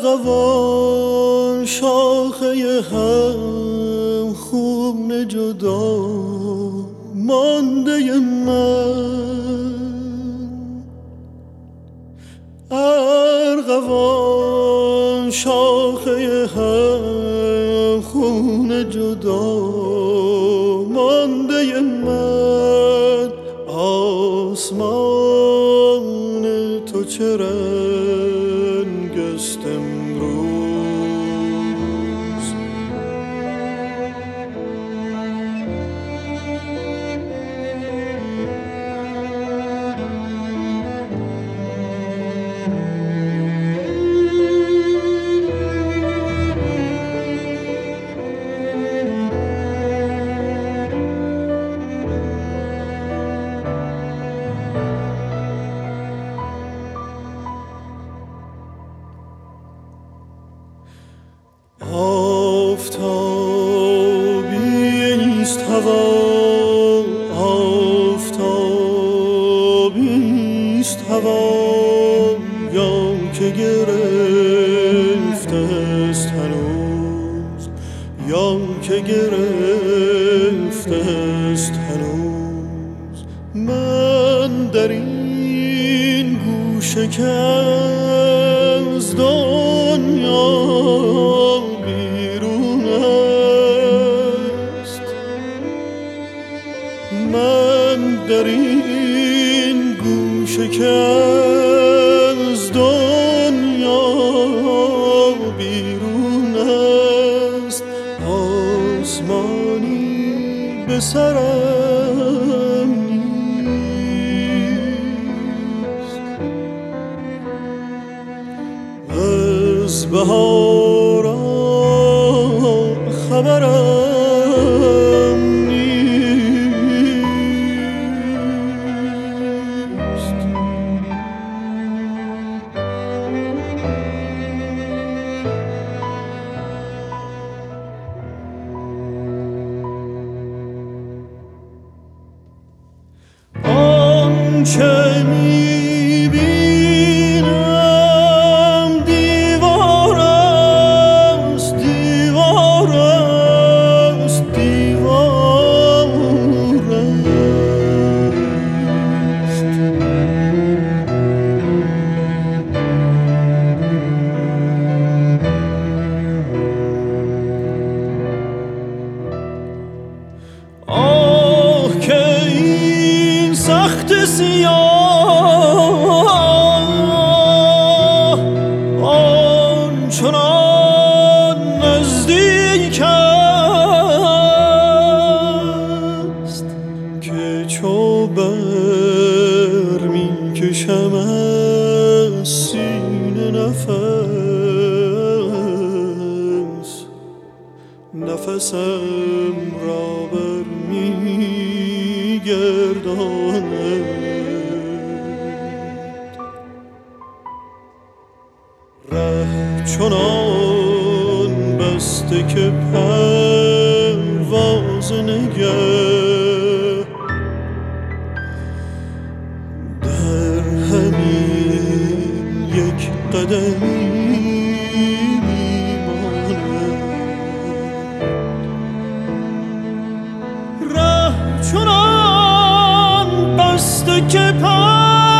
ارغوان شاخه هم خون جدا مانده من، ارغوان شاخه هم خون جدا مانده من، آسمان تو چه رنگ است امروز؟ آفتابی نیست هوا، آفتابی نیست هوا، یا که گرفته است هنوز، یا که گرفته است هنوز. من در این گوشه که از دنیا در این گوشه که از دنیا بیرون است، آسمانی به سرم نیست. از بهاران خبرم چه می‌بینم دیوار است، دیوار است، دیوار است. آه که این سخت سیاه آنچنان نزدیک است که چو بر می کشم از سینه نفسم را بر می گرداند. ره چنان بسته که پرواز نگه در همین یک قدمی میماند. ره چنان بسته که